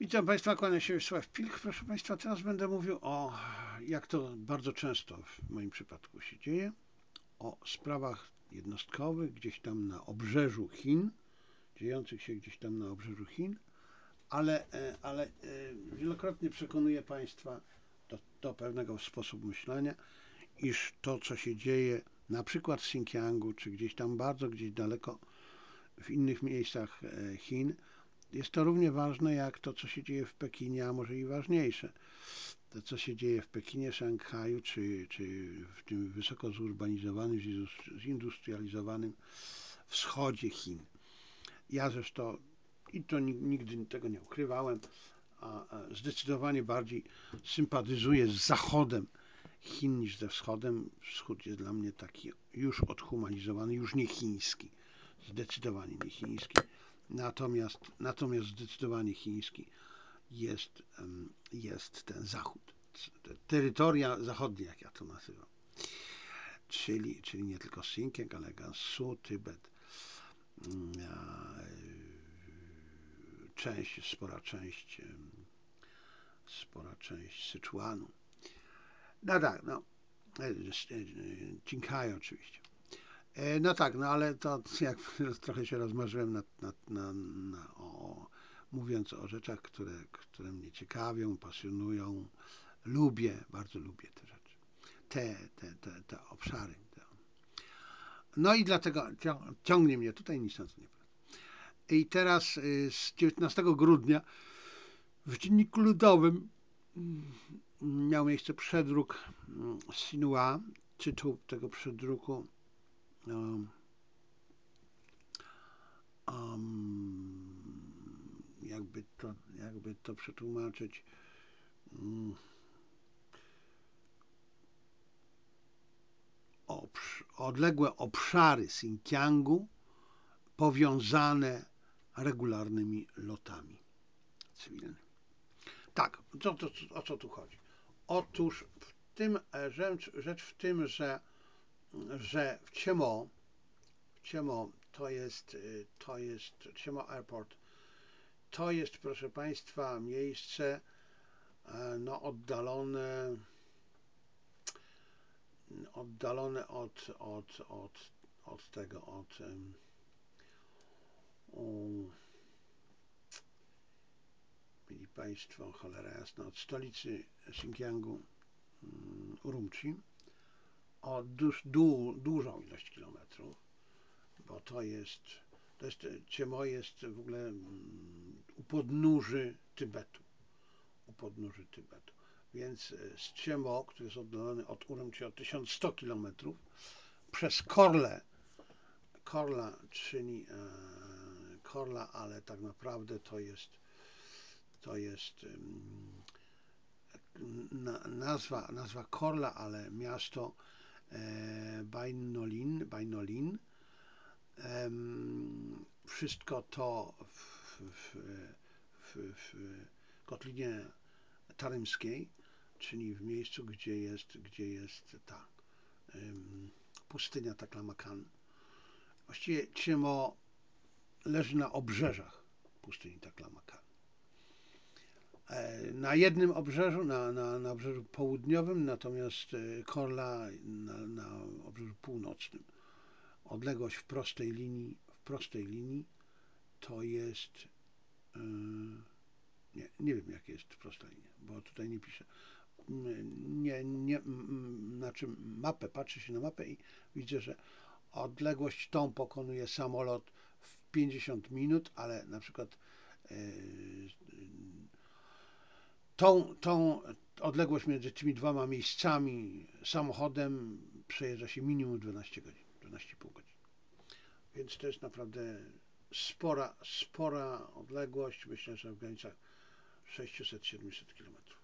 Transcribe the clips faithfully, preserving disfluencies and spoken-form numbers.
Witam Państwa, kłania się Wiesław Pilch. Proszę Państwa, teraz będę mówił o, jak to bardzo często w moim przypadku się dzieje, o sprawach jednostkowych gdzieś tam na obrzeżu Chin, dziejących się gdzieś tam na obrzeżu Chin, ale, ale wielokrotnie przekonuję Państwa do, do pewnego sposobu myślenia, iż to, co się dzieje na przykład w Xinjiangu, czy gdzieś tam bardzo, gdzieś daleko w innych miejscach Chin, jest to równie ważne jak to, co się dzieje w Pekinie, a może i ważniejsze. To, co się dzieje w Pekinie, Szanghaju, czy, czy w tym wysoko zurbanizowanym, zindustrializowanym wschodzie Chin. Ja zresztą, i to nigdy tego nie ukrywałem, a zdecydowanie bardziej sympatyzuję z zachodem Chin niż ze wschodem. Wschód jest dla mnie taki już odhumanizowany, już nie chiński. Zdecydowanie nie chiński. Natomiast, natomiast zdecydowanie chiński jest, jest ten zachód, te terytoria zachodnie, jak ja to nazywam. Czyli, czyli nie tylko Xinjiang, ale Gansu, Tybet, część, spora część, spora część Syczuanu. No tak, no, Qinghai oczywiście. No tak, no ale to jak trochę się rozmarzyłem nad, nad, na, na, o, mówiąc o rzeczach, które, które mnie ciekawią, pasjonują, lubię, bardzo lubię te rzeczy, te, te, te, te obszary. Te. No i dlatego ciągnie mnie tutaj, nic na to nie powiem. I teraz z dziewiętnastego grudnia w Dzienniku Ludowym miał miejsce przedruk Xinhua. Tytuł tego przedruku um, um, jakby to, jakby to przetłumaczyć, um, obsz odległe obszary Xinjiangu powiązane regularnymi lotami cywilnymi. Tak, to, to, o co tu chodzi? Otóż w tym, rzecz, rzecz w tym, że, że w Ciemo, w Ciemo to jest, to jest Ciemo Airport, to jest, proszę Państwa, miejsce no, oddalone, oddalone od, od, od, od tego, od um, mieli Państwo, cholera jasna, od stolicy Xinjiangu, um, Urumqi, o duż, du, dużą ilość kilometrów, bo to jest, to jest, Ciemo jest w ogóle um, u podnóży Tybetu, u podnóży Tybetu. Więc z Ciemo, który jest oddalony od Urumqi o tysiąc sto kilometrów, przez Korle, Korla, czyli e, Korla, ale tak naprawdę to jest to jest na, nazwa, nazwa Korla, ale miasto e, Bainolin, Bainolin. E, wszystko to w, w, w, w Kotlinie Tarymskiej, czyli w miejscu, gdzie jest, gdzie jest ta e, pustynia Taklamakan. Właściwie Ciemo leży na obrzeżach pustyni Taklamakan. Na jednym obrzeżu, na, na, na obrzeżu południowym, natomiast Korla na, na obrzeżu północnym. Odległość w prostej linii, w prostej linii to jest, yy, nie, nie wiem jaka jest prosta linia, bo tutaj nie piszę. Nie, nie, znaczy mapę, patrzy się na mapę i widzę, że odległość tą pokonuje samolot w pięćdziesiąt minut, ale na przykład yy, Tą, tą odległość między tymi dwoma miejscami samochodem przejeżdża się minimum dwanaście godzin, dwanaście i pół godzin. Więc to jest naprawdę spora, spora odległość, myślę, że w granicach sześćset do siedmiuset kilometrów.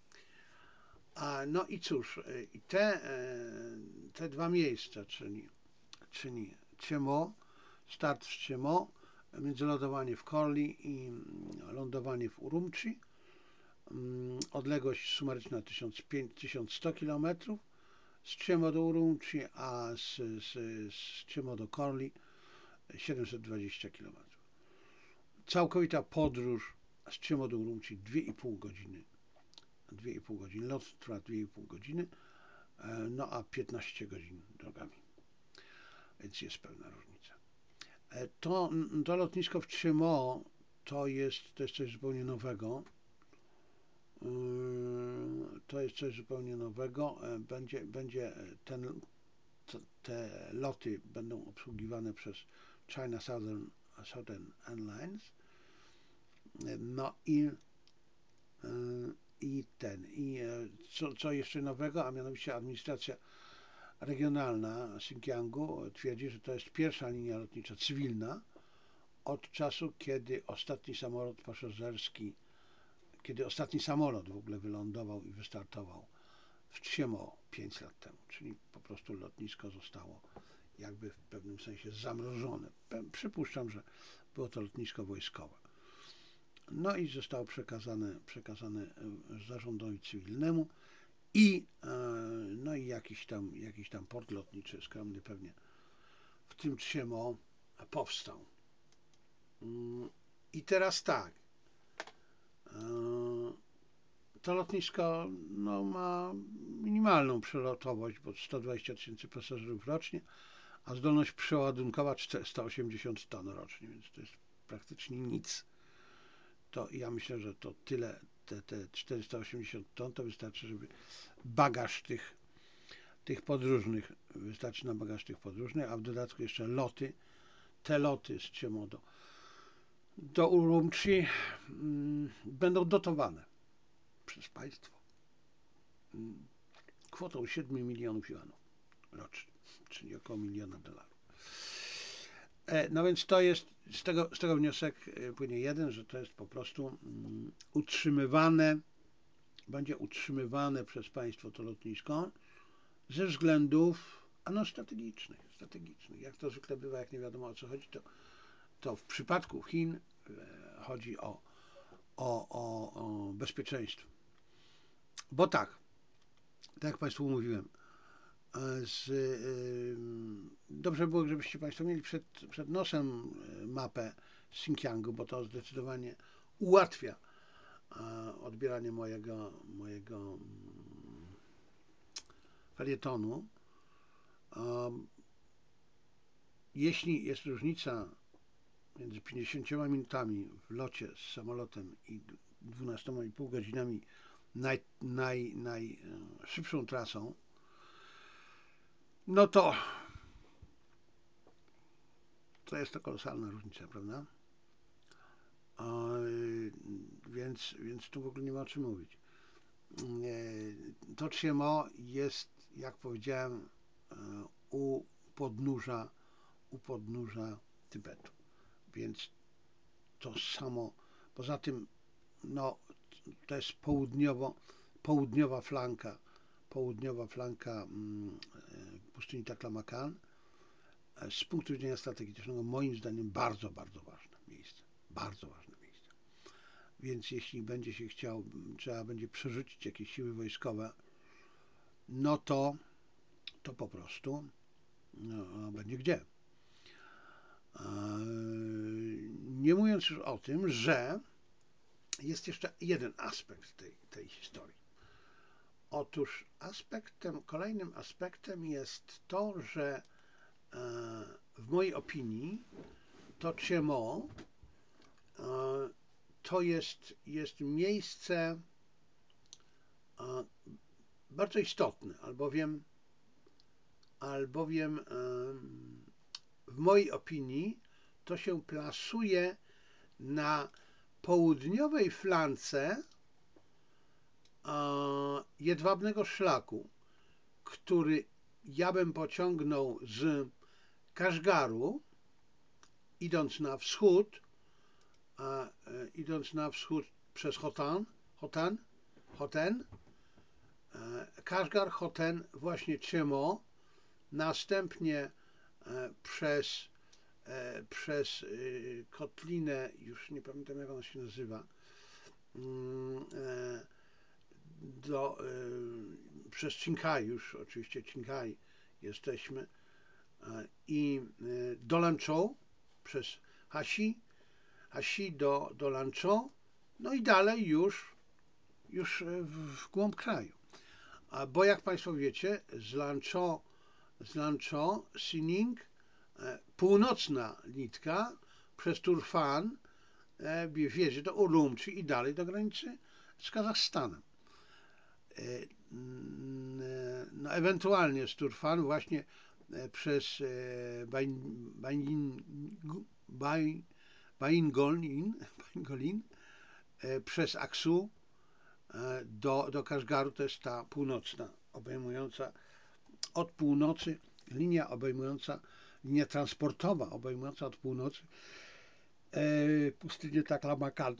A no i cóż, i te, te dwa miejsca, czyli, czyli Ciemo, start w Ciemo, międzylądowanie w Korli i lądowanie w Urumqi, odległość sumaryczna tysiąc sto kilometrów z Ciemo do Urumqi, a z, z, z Ciemo do Korli siedemset dwadzieścia kilometrów. Całkowita podróż z Chiemo do Urumqi dwie i pół godziny. dwie i pół godziny. Lot trwa dwie i pół godziny, no a piętnaście godzin drogami. Więc jest pewna różnica. To, to lotnisko w Chiemo to jest, to jest coś zupełnie nowego. To jest coś zupełnie nowego. Będzie, będzie ten, te loty będą obsługiwane przez China Southern, Southern Airlines. No i, i ten, i co, co jeszcze nowego, a mianowicie administracja regionalna Xinjiangu twierdzi, że to jest pierwsza linia lotnicza cywilna od czasu, kiedy ostatni samolot pasażerski, kiedy ostatni samolot w ogóle wylądował i wystartował w Chiemo pięć lat temu, czyli po prostu lotnisko zostało jakby w pewnym sensie zamrożone. Przypuszczam, że było to lotnisko wojskowe. No i zostało przekazane, przekazane zarządowi cywilnemu i, no i jakiś tam, jakiś tam port lotniczy skromny pewnie w tym Chiemo powstał. I teraz tak, to lotnisko no, ma minimalną przelotowość, bo sto dwadzieścia tysięcy pasażerów rocznie, a zdolność przeładunkowa czterysta osiemdziesiąt ton rocznie, więc to jest praktycznie nic. To ja myślę, że to tyle, te, te czterysta osiemdziesiąt ton to wystarczy, żeby bagaż tych, tych podróżnych, wystarczy na bagaż tych podróżnych, a w dodatku jeszcze loty, te loty z Chiemo do, do Urumqi mm, będą dotowane przez państwo kwotą siedem milionów juanów rocznie, czyli około miliona dolarów. No więc to jest, z tego, z tego wniosek płynie jeden, że to jest po prostu um, utrzymywane, będzie utrzymywane przez państwo to lotnisko ze względów ano, strategicznych, strategicznych. Jak to zwykle bywa, jak nie wiadomo o co chodzi, to, to w przypadku Chin e, chodzi o, o, o, o bezpieczeństwo. Bo tak, tak jak Państwu mówiłem, z, y, dobrze było, żebyście Państwo mieli przed, przed nosem mapę Xinjiangu, bo to zdecydowanie ułatwia odbieranie mojego, mojego felietonu. Jeśli jest różnica między pięćdziesięcioma minutami w locie z samolotem i dwunastoma i pół godzinami naj, naj, najszybszą trasą, no to to jest to kolosalna różnica, prawda? Więc, więc tu w ogóle nie ma o czym mówić. To Chiemo jest, jak powiedziałem, u podnóża, u podnóża Tybetu. Więc to samo, poza tym, no, to jest południowo, południowa flanka, południowa flanka pustyni Taklamakan. Z punktu widzenia strategicznego, moim zdaniem, bardzo, bardzo ważne miejsce. Bardzo ważne miejsce. Więc jeśli będzie się chciał, trzeba będzie przerzucić jakieś siły wojskowe, no to, to po prostu no, będzie gdzie. Nie mówiąc już o tym, że jest jeszcze jeden aspekt tej, tej historii. Otóż aspektem, kolejnym aspektem jest to, że w mojej opinii to Chiemo to jest, jest miejsce bardzo istotne, albowiem, albowiem w mojej opinii to się plasuje na południowej flance jedwabnego szlaku, który ja bym pociągnął z Kaszgaru, idąc na wschód, a, idąc na wschód przez Hotan, Hotan, Hoten, Kaszgar, Hoten, właśnie Chiemo, następnie przez, przez kotlinę, już nie pamiętam jak ona się nazywa, do, przez Qinghai, już oczywiście Qinghai jesteśmy, i do Lanzhou, przez Haxi, Haxi do, do Lanzhou no i dalej już, już w, w głąb kraju. A, bo jak Państwo wiecie, z Lancho, z Lancho, Sining, e, północna nitka przez Turfan e, wiedzie do Urumqi i dalej do granicy z Kazachstanem. E, mm, e, no, ewentualnie z Turfan właśnie e, przez e, Bain, Bain, Bain, Baingolin, Baingolin e, przez Aksu e, do, do Kaszgaru, to jest ta północna, obejmująca od północy, linia obejmująca, linia transportowa obejmująca od północy e, pustynię Taklamakan.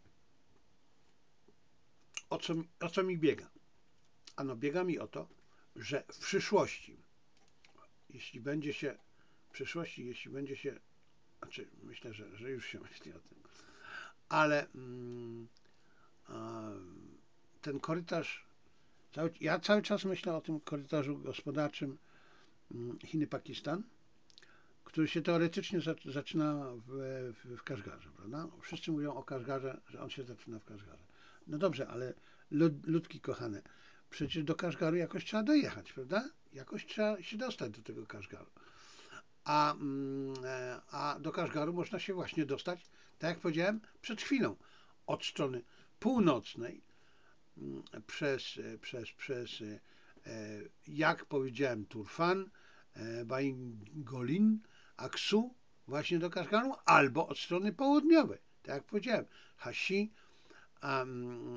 O co, o co mi biega? Ano biega mi o to, że w przyszłości, jeśli będzie się, w przyszłości, jeśli będzie się, znaczy myślę, że, że już się myśli o tym, ale mm, a, ten korytarz, cały, ja cały czas myślę o tym korytarzu gospodarczym mm, Chiny-Pakistan, który się teoretycznie zaczyna w, w, w Kaszgarze, prawda? Wszyscy mówią o Kaszgarze, że on się zaczyna w Kaszgarze. No dobrze, ale lud, ludki kochane, przecież do Kaszgaru jakoś trzeba dojechać, prawda? Jakoś trzeba się dostać do tego Kaszgaru. A, a do Kaszgaru można się właśnie dostać, tak jak powiedziałem przed chwilą, od strony północnej, przez, przez, przez jak powiedziałem, Turfan, Baingolin, Aksu, właśnie do Kaszgaru, albo od strony południowej, tak jak powiedziałem, Hasi, um,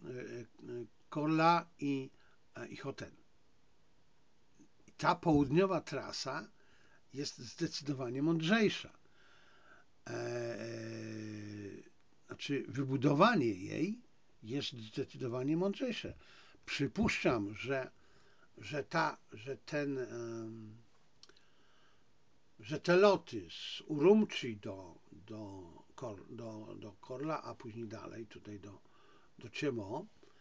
Korla i, i Hoten. Ta południowa trasa jest zdecydowanie mądrzejsza. Eee, znaczy, wybudowanie jej jest zdecydowanie mądrzejsze. Przypuszczam, że, że, ta, że, ten, że te loty z Urumqi do, do, do, do Korla, a później dalej tutaj do, do Ciemo,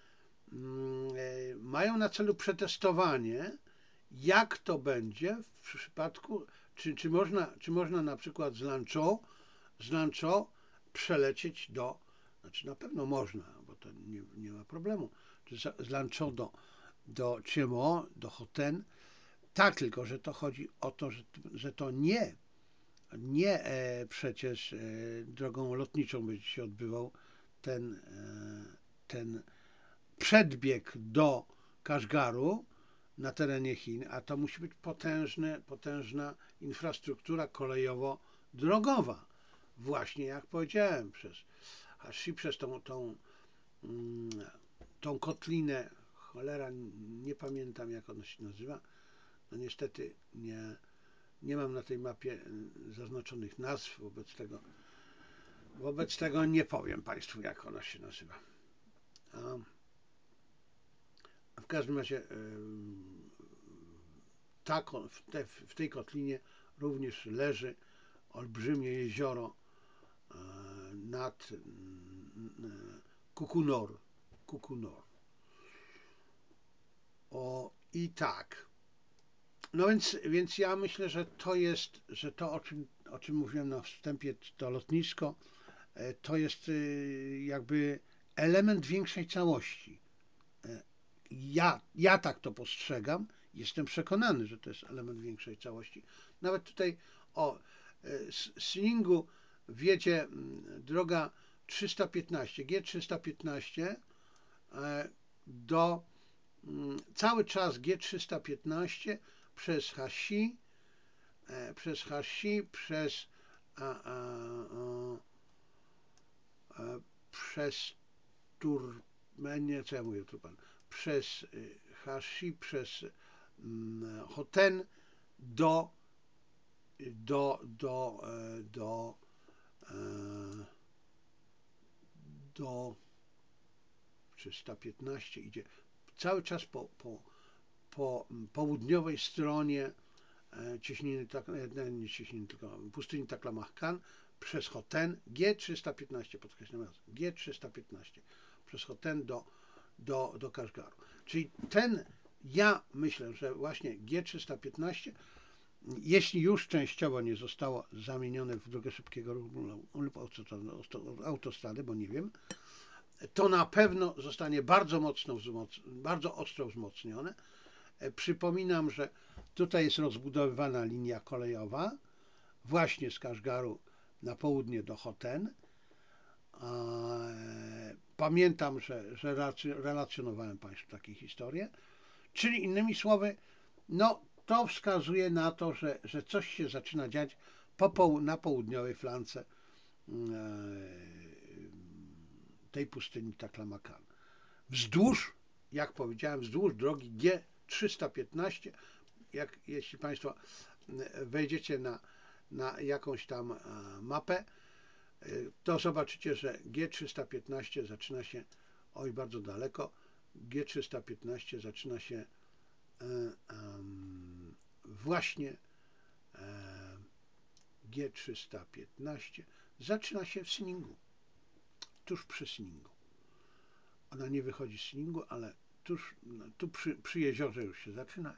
mają na celu przetestowanie, jak to będzie w przypadku, czy, czy, można, czy można na przykład z Lancho, z Lancho przelecieć do, znaczy na pewno można, bo to nie, nie ma problemu, z Lancho do, do Ciemo, do Hoten, tak, tylko że to chodzi o to, że, że to nie, nie e, przecież e, drogą lotniczą będzie się odbywał ten, e, ten przedbieg do Kaszgaru na terenie Chin, a to musi być potężny, potężna infrastruktura kolejowo-drogowa. Właśnie jak powiedziałem, przez Hashi, przez tą, tą, tą kotlinę, cholera, nie pamiętam jak ona się nazywa, no niestety nie, nie mam na tej mapie zaznaczonych nazw, wobec tego, wobec tego nie powiem Państwu jak ona się nazywa. A w każdym razie ta, w, te, w tej kotlinie również leży olbrzymie jezioro nad Kukunor. Kukunor. O, i tak. No więc, więc ja myślę, że to jest, że to o czym, o czym mówiłem na wstępie, to lotnisko, to jest jakby element większej całości. Ja, ja tak to postrzegam. Jestem przekonany, że to jest element większej całości. Nawet tutaj o Siningu wiedzie droga trzysta piętnaście, G trzysta piętnaście do cały czas G trzysta piętnaście przez Hashi, przez Hashi, przez a, a, a, przez Turkmenię, co ja mówię tu pan, przez Hashi, przez Hoten do do do do do trzysta piętnaście idzie cały czas po, po, po południowej stronie cieśniny, nie cieśniny, tylko pustyni Taklamakan przez Hoten, G trzysta piętnaście, podkreślam raz, G trzysta piętnaście przez Hoten do, do, do Kaszgaru. Czyli ten, ja myślę, że właśnie G trzysta piętnaście Jeśli już częściowo nie zostało zamienione w drogę szybkiego ruchu lub autostrady, bo nie wiem, to na pewno zostanie bardzo mocno, bardzo ostro wzmocnione. Przypominam, że tutaj jest rozbudowywana linia kolejowa właśnie z Kaszgaru na południe do Hoten. Pamiętam, że, że relacjonowałem Państwu takie historie. Czyli innymi słowy, no to wskazuje na to, że, że coś się zaczyna dziać po poł na południowej flance tej pustyni Taklamakan. Wzdłuż, jak powiedziałem, wzdłuż drogi G trzysta piętnaście, jak, jeśli Państwo wejdziecie na, na jakąś tam mapę, to zobaczycie, że G trzysta piętnaście zaczyna się, oj bardzo daleko, G trzysta piętnaście zaczyna się właśnie G trzysta piętnaście zaczyna się w Sningu, tuż przy Sningu. Ona nie wychodzi z Sningu, ale tuż, no, tu przy, przy jeziorze już się zaczyna.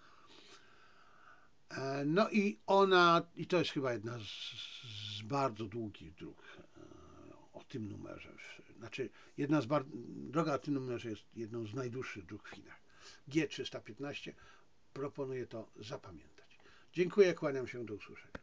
No i ona, i to jest chyba jedna z, z bardzo długich dróg o tym numerze. Znaczy, jedna z bar- droga o tym numerze jest jedną z najdłuższych dróg w Chinach. G trzysta piętnaście, proponuję to zapamiętać. Dziękuję, kłaniam się, do usłyszenia.